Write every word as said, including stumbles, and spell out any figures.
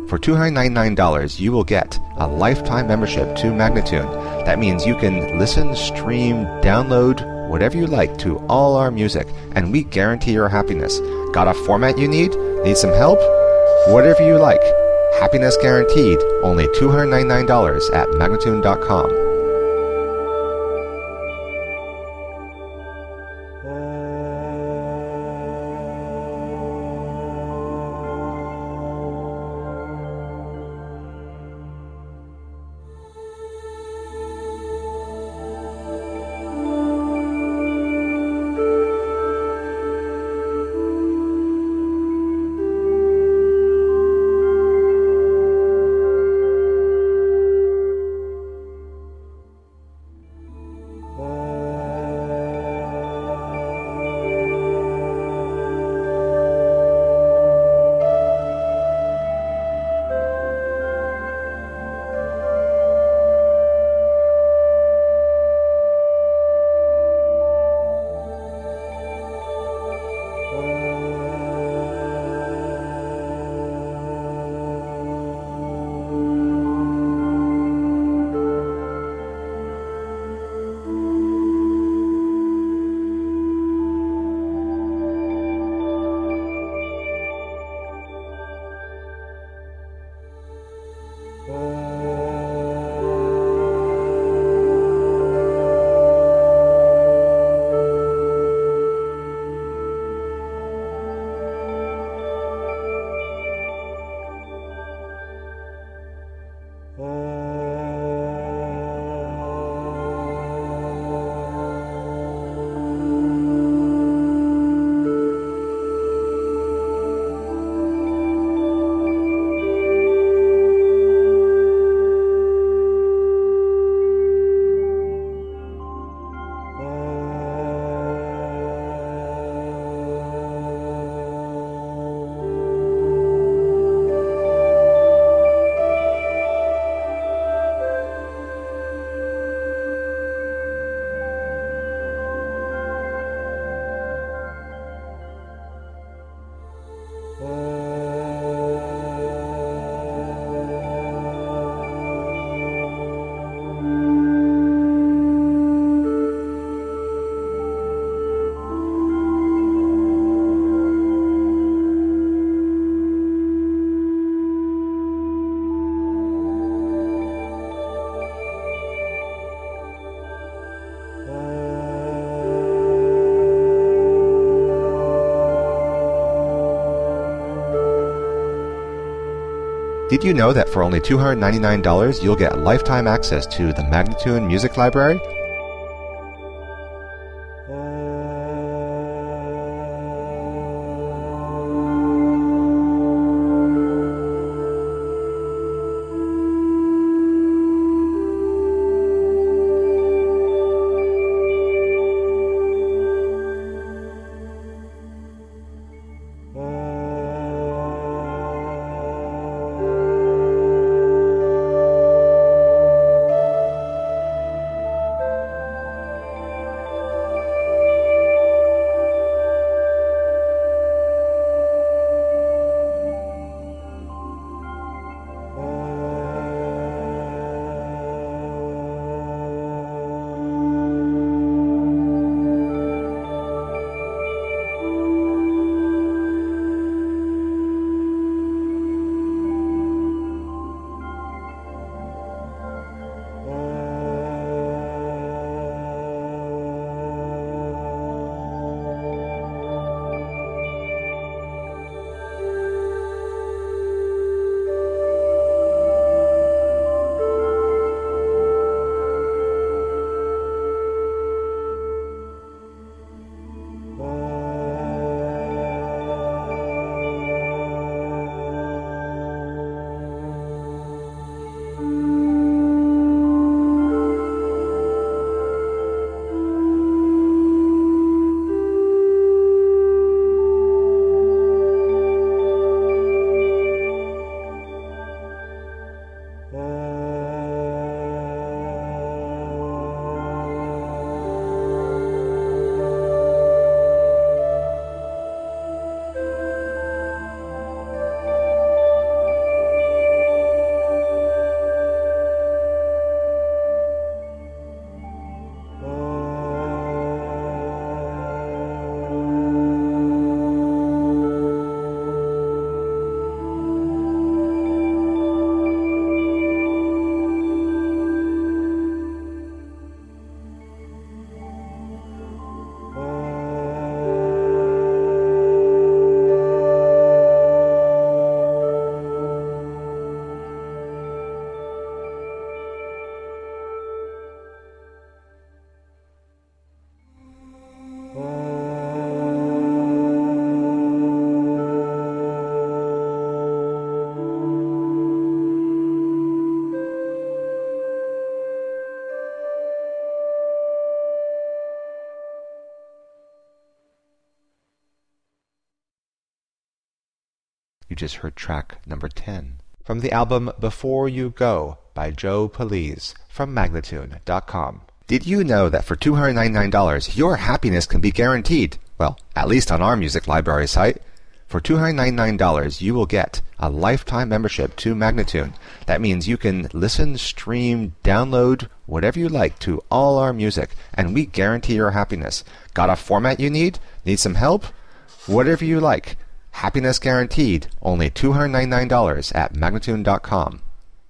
For two hundred ninety-nine dollars, you will get a lifetime membership to Magnatune. That means you can listen, stream, download, whatever you like to all our music, and we guarantee your happiness. Got a format you need? Need some help? Whatever you like. Happiness guaranteed. Only two hundred ninety-nine dollars at Magnatune dot com. Did you know that for only two hundred ninety-nine dollars you'll get lifetime access to the Magnatune Music Library? just heard track number ten. From the album Before You Go by Joe Police from Magnatune dot com. Did you know that for two hundred ninety-nine dollars your happiness can be guaranteed? Well, at least on our music library site. For two hundred ninety-nine dollars you will get a lifetime membership to Magnatune. That means you can listen, stream, download, whatever you like to all our music, and we guarantee your happiness. Got a format you need? Need some help? Whatever you like. Happiness guaranteed. Only two hundred ninety-nine dollars at Magnatune dot com.